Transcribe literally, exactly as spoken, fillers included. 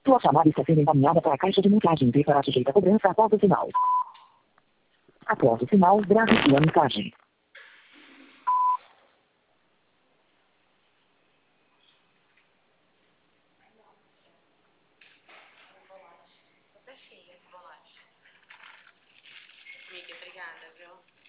Sua chamada está sendo encaminhada para a caixa de mensagem e será sujeita a cobrança após o sinal. Após o sinal, grave sua mensagem. Você é feia de bolacha. Amiga, obrigada, viu?